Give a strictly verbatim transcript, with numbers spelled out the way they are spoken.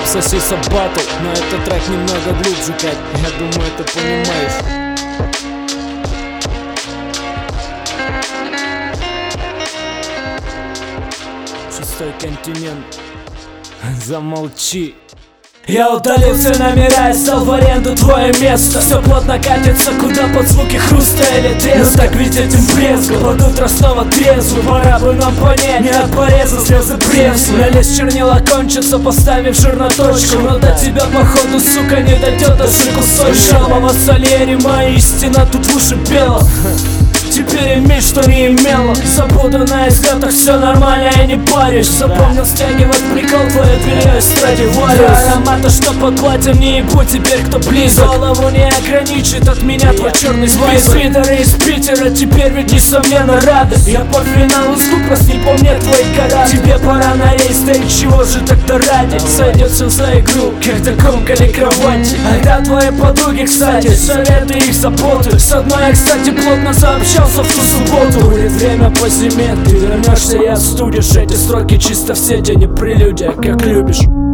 Сосиса батл, но этот трек немного глубже, Кать. Я думаю, ты понимаешь. Шестой континент. Замолчи. Я удалил все номера и сдал в аренду твое место. Все плотно катится, куда под звуки хруста или треска. Ну так ведь этим брезгом под утро снова трезвый. Пора бы нам понять, не от пореза слезы пресны. На лист чернила кончится, поставив жир на точку. Но до тебя походу, сука, не дойдет даже кусочек. Жалобного солери, моя истина тут в уши пела. Теперь имей, что не имела. Забуду на излетах, все нормально, я не парюсь. Запомнил стягивать прикол, твое белье из Страдивариус. Аромата, что под платьем, не ебу теперь, кто близок. Голову не ограничит от меня твой черный звонок. Свитеры из Питера, теперь ведь несомненно радость. Я по финалу скуп, просто не помню твой карат. Тебе пора на рейс, да и чего же тогда ради? Сойдется за игру, когда комкали кровати. А да, твои подруги, кстати, советы их заботы. С одной я, кстати, плотно сообщал в ту субботу. Будет время по зиме, ты вернешься и остудишь. Эти строки чисто в сети, не прелюдия, как любишь.